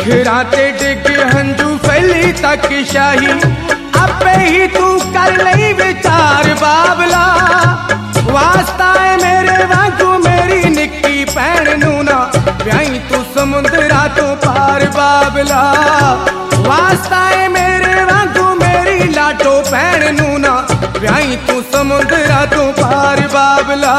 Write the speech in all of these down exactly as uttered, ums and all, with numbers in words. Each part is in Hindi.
अखरा ते डिग हंजू फैली तक शाही आपे ही तू कर लई विचार बाबला वास्ता है मेरे वांगू मेरी निक्की भैन नू ना ब्याही तू समुंदरा तो पार बाबला वास्ता है मेरे वांगू मेरी लाडो भैन नू ना ब्याही तू समुंदरा तो पार बाबला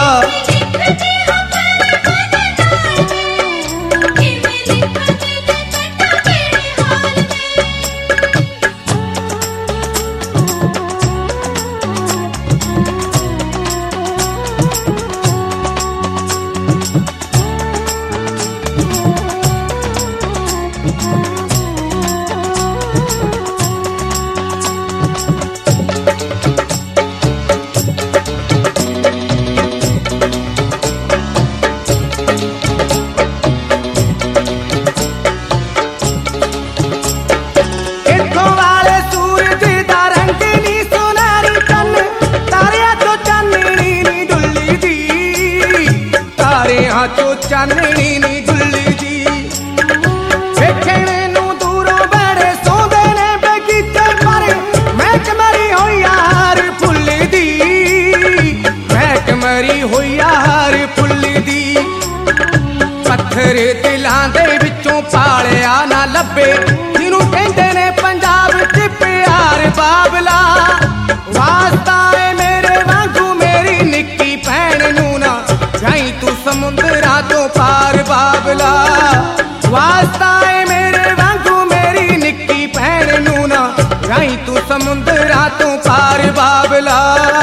चाननी नी दुल्ली दी देखने नू दूरों बड़े सौंदे ने बगीचे पर महक मरी हो यार फुल दी महक मरी हो यार फुल दी पत्थर दिलां दे विचों पालिया ना लभे जिनू कहंदे ने पंजाब च प्यार बाबला वास्ता है मेरे वांगू मेरी निक्की भैन नू ना जाई तू समुंदरा तो पार बाबला वास्ता है मेरे वांगू मेरी निक्की भैन नू ना जाई तू समुंदरा तो पार बाबला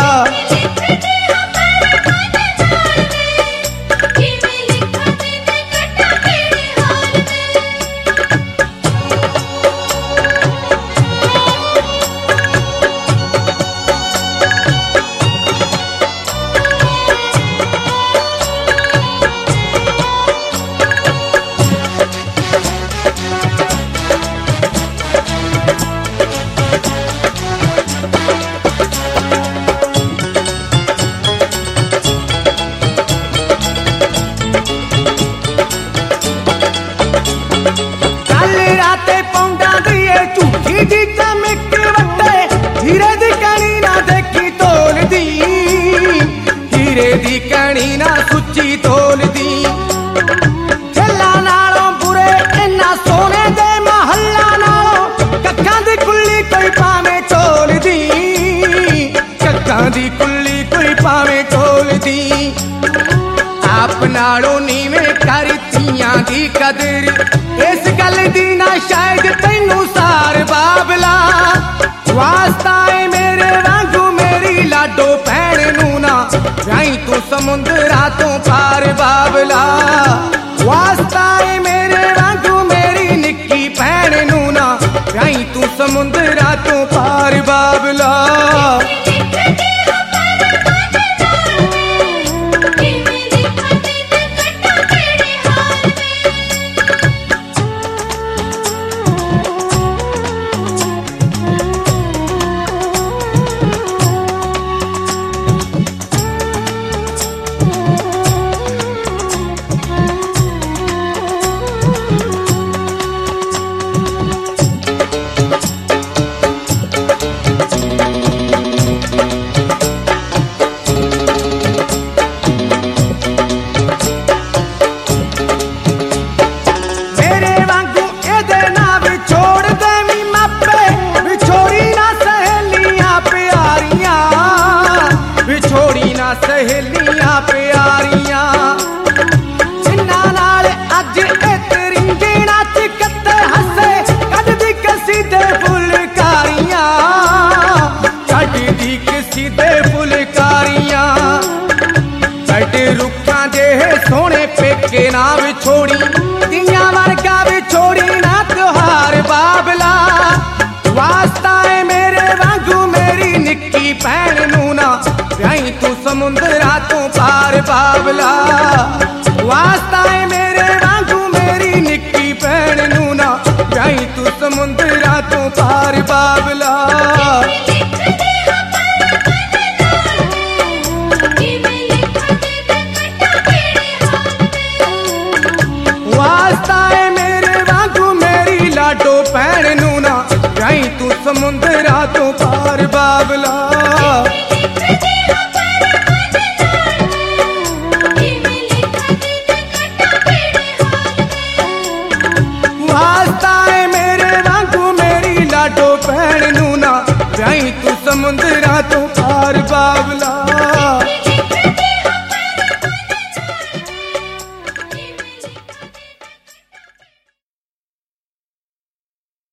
दी कणी ना सुची तोल दी चला नालों बुरे इन्ना सोने दे महल्ला नालों कक्कां दी कुल्ली कोई पावे चोल दी कक्कां दी कुल्ली कोई पावे चोल दी आप नालों नीवें कर तियां दी कदर इस गल दी ना शायद तैनू सार बाबला वास्ता है मेरे वांगू मेरी लाडो भैन नू ना जाई तू समुंदरा तो पार बाबला वास्ता है मेरे वांगू मेरी निक्की भैन नू ना जाई तू समुंदरा तो पार बाबला सहेलियां प्यारियां जिन्ना नाल अज इतरिंगे नाच कत्ते हसे कद दी कसी दे फुलकारियां कद दी कसी दे फुलकारियां कद रुखां दे सोने पेके ना विछोड़ी दियां वर्गा विछोड़ी ना त्योहार बाबला वास्ता है मेरे वांगू मेरी निक्की भैन नू ना ब्याही तू समुंदरा तो पार बाबला वास्ता है मेरे वांगू मेरी निक्की भैन नू ना ब्याही तू समुंदरा तो पार बाबला वास्ता है मेरे वांगू ਸਮੁੰਦਰਾਂ ਤੋਂ ਪਾਰ ਬਾਬਲਾ